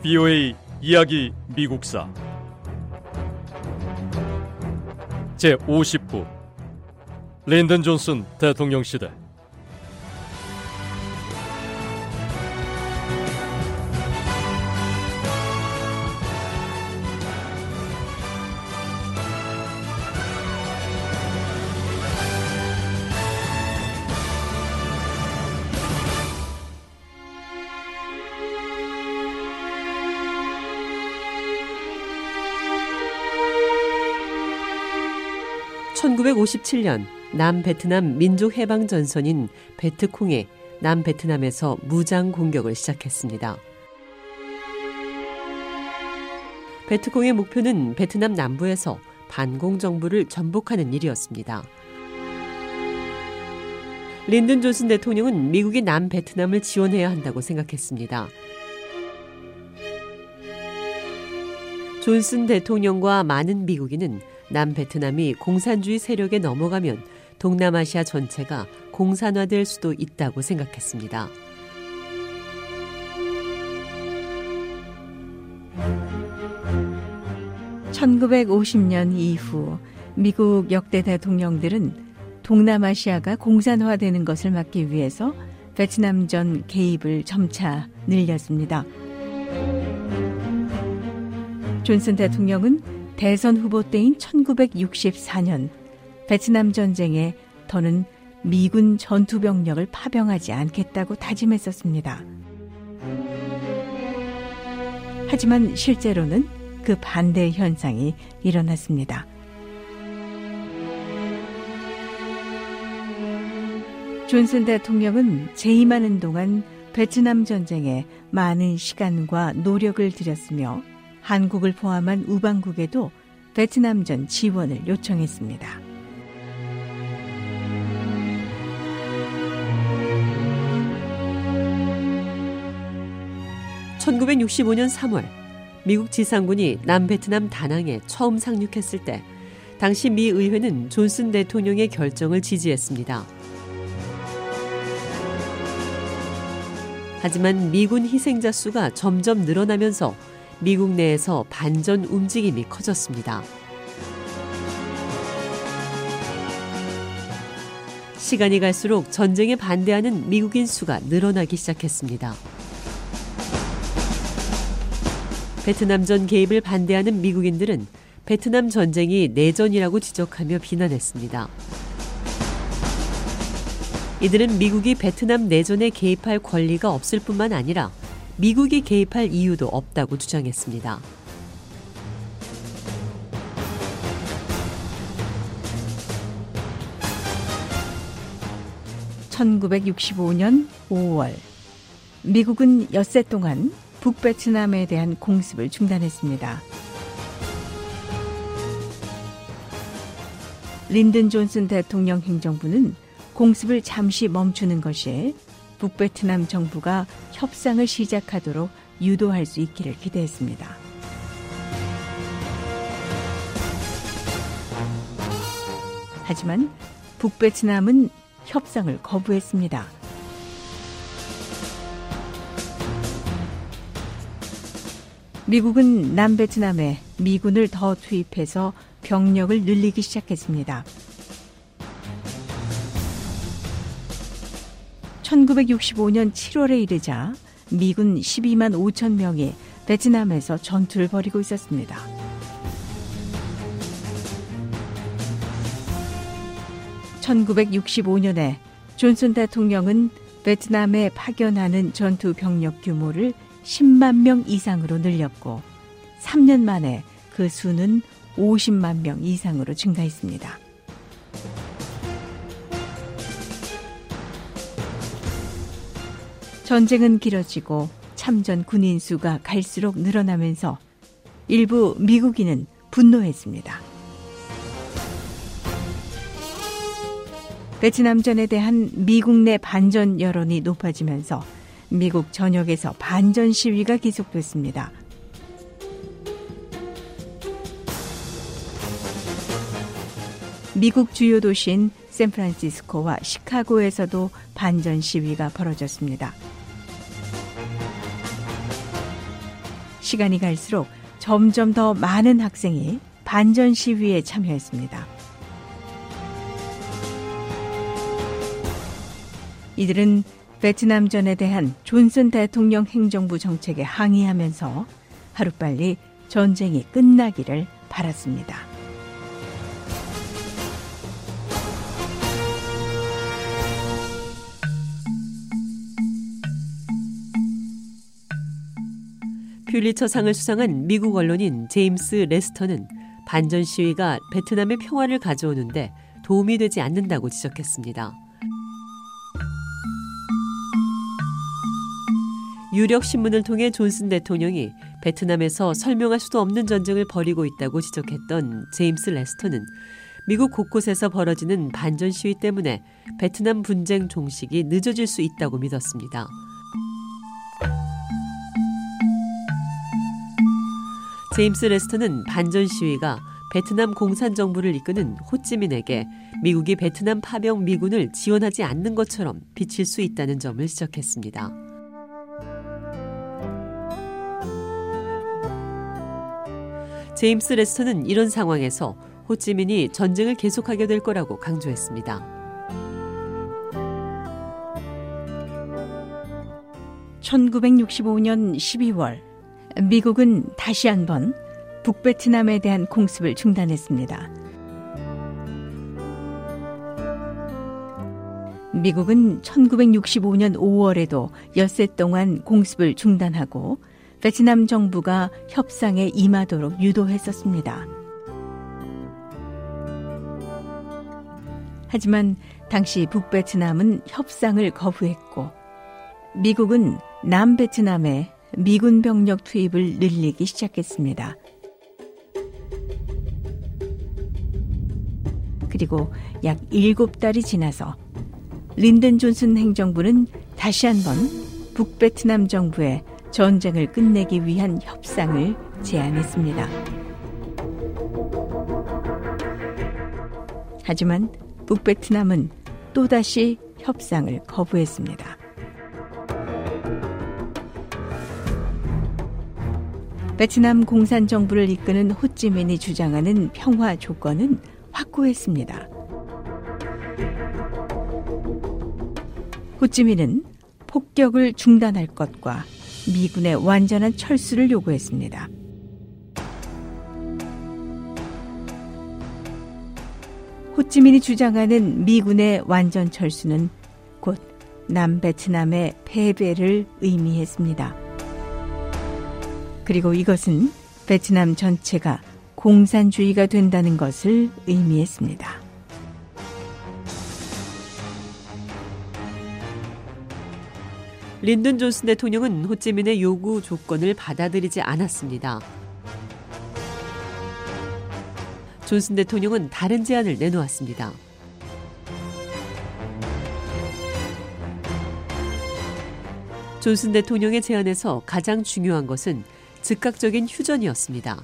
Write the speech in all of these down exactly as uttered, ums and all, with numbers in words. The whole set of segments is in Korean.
비오에이 이야기 미국사 제오십 부 린든 존슨 대통령 시대. 천구백오십칠 년 남베트남 민족해방전선인 베트콩이 남베트남에서 무장 공격을 시작했습니다. 베트콩의 목표는 베트남 남부에서 반공 정부를 전복하는 일이었습니다. 린든 존슨 대통령은 미국이 남베트남을 지원해야 한다고 생각했습니다. 존슨 대통령과 많은 미국인은 남베트남이 공산주의 세력에 넘어가면 동남아시아 전체가 공산화될 수도 있다고 생각했습니다. 천구백오십 년 이후 미국 역대 대통령들은 동남아시아가 공산화되는 것을 막기 위해서 베트남전 개입을 점차 늘렸습니다. 존슨 대통령은 대선 후보 때인 천구백육십사 년 베트남 전쟁에 더는 미군 전투병력을 파병하지 않겠다고 다짐했었습니다. 하지만 실제로는 그 반대 현상이 일어났습니다. 존슨 대통령은 재임하는 동안 베트남 전쟁에 많은 시간과 노력을 들였으며 한국을 포함한 우방국에도 베트남전 지원을 요청했습니다. 천구백육십오 년 삼월 미국 지상군이 남베트남 다낭에 처음 상륙했을 때 당시 미 의회는 존슨 대통령의 결정을 지지했습니다. 하지만 미군 희생자 수가 점점 늘어나면서 미국 내에서 반전 움직임이 커졌습니다. 시간이 갈수록 전쟁에 반대하는 미국인 수가 늘어나기 시작했습니다. 베트남전 개입을 반대하는 미국인들은 베트남 전쟁이 내전이라고 지적하며 비난했습니다. 이들은 미국이 베트남 내전에 개입할 권리가 없을 뿐만 아니라 미국이 개입할 이유도 없다고 주장했습니다. 천구백육십오 년 오월 미국은 엿새 동안 북베트남에 대한 공습을 중단했습니다. 린든 존슨 대통령 행정부는 공습을 잠시 멈추는 것이 북베트남 정부가 협상을 시작하도록 유도할 수 있기를 기대했습니다. 하지만 북베트남은 협상을 거부했습니다. 미국은 남베트남에 미군을 더 투입해서 병력을 늘리기 시작했습니다. 천구백육십오 년 칠월에 이르자 미군 십이만 오천 명이 베트남에서 전투를 벌이고 있었습니다. 천구백육십오 년에 존슨 대통령은 베트남에 파견하는 전투 병력 규모를 십만 명 이상으로 늘렸고 삼 년 만에 그 수는 오십만 명 이상으로 증가했습니다. 전쟁은 길어지고 참전 군인 수가 갈수록 늘어나면서 일부 미국인은 분노했습니다. 베트남전에 대한 미국 내 반전 여론이 높아지면서 미국 전역에서 반전 시위가 계속됐습니다. 미국 주요 도시인 샌프란시스코와 시카고에서도 반전 시위가 벌어졌습니다. 시간이 갈수록 점점 더 많은 학생이 반전 시위에 참여했습니다. 이들은 베트남전에 대한 존슨 대통령 행정부 정책에 항의하면서 하루빨리 전쟁이 끝나기를 바랐습니다. 퓰리처상을 수상한 미국 언론인 제임스 레스터는 반전 시위가 베트남의 평화를 가져오는데 도움이 되지 않는다고 지적했습니다. 유력 신문을 통해 존슨 대통령이 베트남에서 설명할 수도 없는 전쟁을 벌이고 있다고 지적했던 제임스 레스터는 미국 곳곳에서 벌어지는 반전 시위 때문에 베트남 분쟁 종식이 늦어질 수 있다고 믿었습니다. 제임스 레스터는 반전 시위가 베트남 공산정부를 이끄는 호찌민에게 미국이 베트남 파병 미군을 지원하지 않는 것처럼 비칠 수 있다는 점을 지적했습니다. 제임스 레스터는 이런 상황에서 호찌민이 전쟁을 계속하게 될 거라고 강조했습니다. 천구백육십오 년 십이월 미국은 다시 한번 북베트남에 대한 공습을 중단했습니다. 미국은 천구백육십오 년 오월에도 엿새 동안 공습을 중단하고 베트남 정부가 협상에 임하도록 유도했었습니다. 하지만 당시 북베트남은 협상을 거부했고 미국은 남베트남에 미군 병력 투입을 늘리기 시작했습니다. 그리고 약 일곱 달이 지나서 린든 존슨 행정부는 다시 한번 북베트남 정부에 전쟁을 끝내기 위한 협상을 제안했습니다. 하지만 북베트남은 또다시 협상을 거부했습니다. 베트남 공산정부를 이끄는 호찌민이 주장하는 평화 조건은 확고했습니다. 호찌민은 폭격을 중단할 것과 미군의 완전한 철수를 요구했습니다. 호찌민이 주장하는 미군의 완전 철수는 곧 남베트남의 패배를 의미했습니다. 그리고 이것은 베트남 전체가 공산주의가 된다는 것을 의미했습니다. 린든 존슨 대통령은 호찌민의 요구 조건을 받아들이지 않았습니다. 존슨 대통령은 다른 제안을 내놓았습니다. 존슨 대통령의 제안에서 가장 중요한 것은 즉각적인 휴전이었습니다.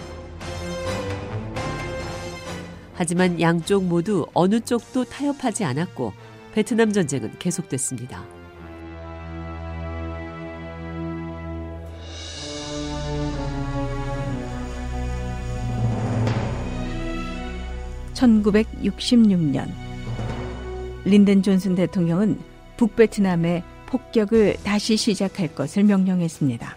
하지만 양쪽 모두 어느 쪽도 타협하지 않았고 베트남 전쟁은 계속됐습니다. 천구백육십육 년 린든 존슨 대통령은 북베트남에 폭격을 다시 시작할 것을 명령했습니다.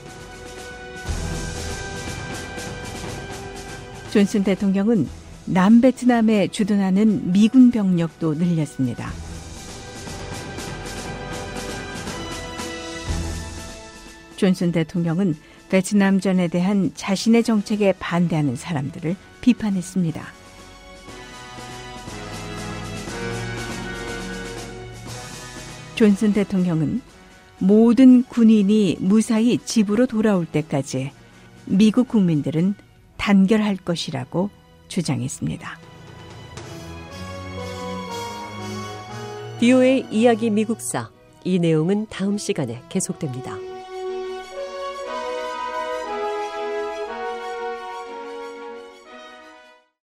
존슨 대통령은 남베트남에 주둔하는 미군 병력도 늘렸습니다. 존슨 대통령은 베트남전에 대한 자신의 정책에 반대하는 사람들을 비판했습니다. 존슨 대통령은 모든 군인이 무사히 집으로 돌아올 때까지 미국 국민들은 단결할 것이라고 주장했습니다. 비오에이 이야기 미국사, 이 내용은 다음 시간에 계속됩니다.